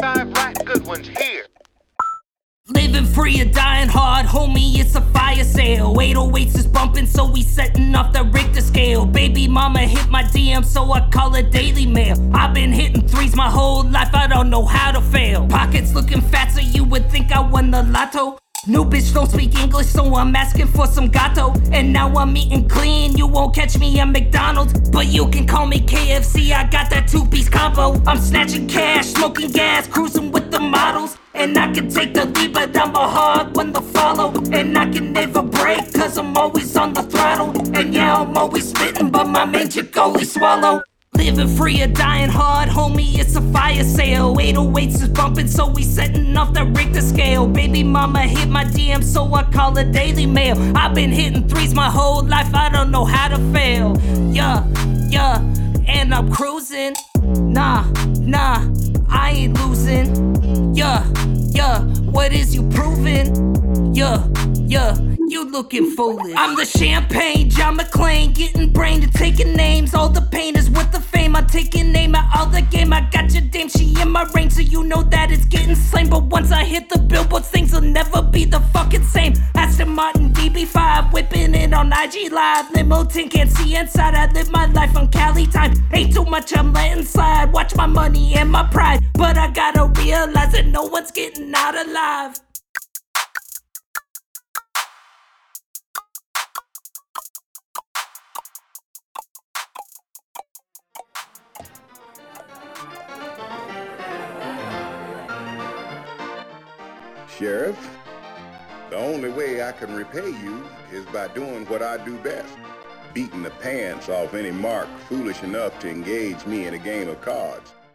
5 right good ones here. Living free or dying hard, homie, it's a fire sale. 808s is bumping, so we setting off the Richter scale. Baby mama hit my DM, so I call her Daily Mail. I've been hitting threes my whole life, I don't know how to fail. Pockets looking fat, so you would think I won the lotto. New bitch don't speak English, so I'm asking for some gato. And now I'm eating clean, you won't catch me at McDonald's. But you can call me KFC, I got that 2-piece combo. I'm snatching cash, smoking gas, cruising with the models. And I can take the lead, but I'm a hard one to follow. And I can never break, cause I'm always on the throttle. And yeah, I'm always spitting, but my main chick always swallow. Living free or dying hard, homie, it's a fire sale. 808s is bumping, so we setting off the Richter scale. Baby mama hit my DM, so I call her Daily Mail. I've been hitting threes my whole life, I don't know how to fail. Yeah, and I'm cruising. Nah, I ain't losing. Yeah, what is you proving? Yeah, you looking foolish. I'm the champagne, John McClane, getting brain and taking names. All the pain is worth the fame. I'm taking aim at all the game. I got your dame, she in my range, so you know that it's getting slain. But once I hit the billboards, things will never be the fucking same. Aston Martin DB5, whipping it on IG Live. Limo 10, can't see inside. I live my life on Cali time. Ain't too much I'm letting slide. Watch my money and my pride, but I gotta realize that no one's getting out alive. Sheriff, the only way I can repay you is by doing what I do best, beating the pants off any mark foolish enough to engage me in a game of cards.